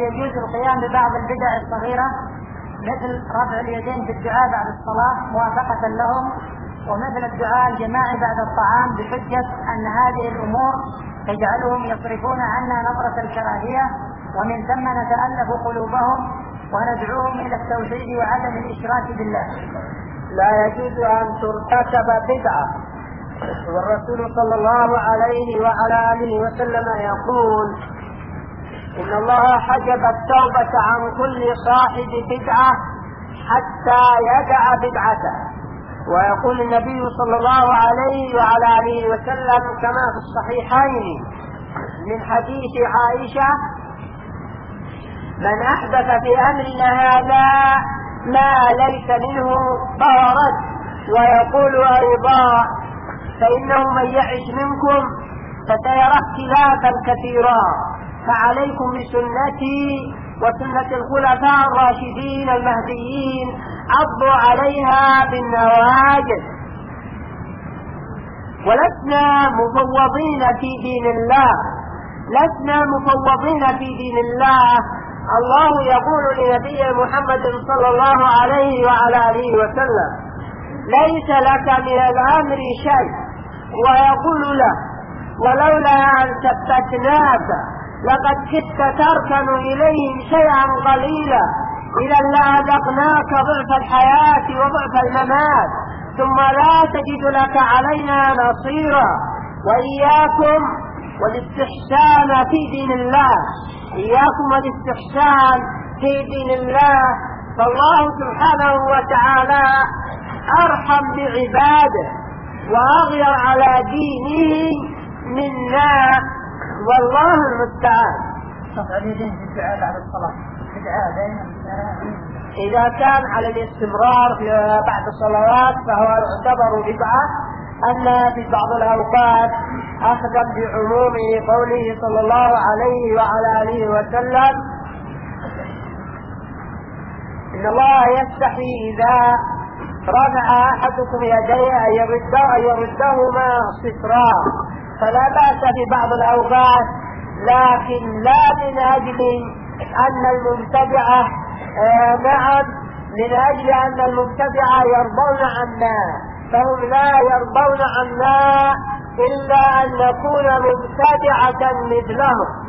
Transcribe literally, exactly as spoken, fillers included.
يجوز القيام ببعض البدع الصغيرة مثل رفع اليدين في الدعاء بعد الصلاة موافقة لهم، ومثل الدعاء الجماعي بعد الطعام بحجة أن هذه الأمور تجعلهم يصرفون عنا نظرة الكراهية، ومن ثم نتألف قلوبهم وندعوهم إلى التوحيد وعدم الإشراك بالله. لا يجوز أن ترتكب بدعة، والرسول صلى الله عليه وعلى آله وسلم يقول: إن الله حجب التوبة عن كل صاحب بدعة حتى يدع بدعته. ويقول النبي صلى الله عليه وعلى آله وسلم كما في الصحيحين من حديث عائشة: من أحدث في أمرنا هذا ما ليس منه فهو رد. ويقول أيضا: فإنه من يعش منكم فسيرى اختلافا كثيرا، فعليكم بسنتي وسنة الخلفاء الراشدين المهديين عضوا عليها بالنواجذ. ولسنا مفوضين في دين الله، لسنا مفوضين في دين الله. الله يقول لنبي محمد صلى الله عليه وعلى آله وسلم: ليس لك من الأمر شيء. ويقول له: ولولا أن ثبتناك لقد كدت تركن إليهم شيئا قليلا، إذا لأذقناك ضعف الحياة وضعف الممات ثم لا تجد لك علينا نصيرا. وإياكم والاستحسان في دين الله، إياكم والاستحسان في دين الله، فالله سبحانه وتعالى أرحم بعباده وأغير على دينه منا، والله المستعان. رفع اليدين في الدعاء بعد الصلاة إذا كان على الاستمرار بعد الصلوات فهو يعتبر بدعة. أما في بعض الأوقات أخذا بعموم قوله صلى الله عليه وعلى آله وسلم: إن الله يستحي إذا رفع أحدكم يديه أن يرده أن يردهما صفرا. فلا بأس في بعض الأوقات، لكن لا من أجل أن المبتدعة آه نعم من أجل أن المبتدعة يرضون عنا، فهم لا يرضون عنا إلا أن نكون مبتدعة مثلهم.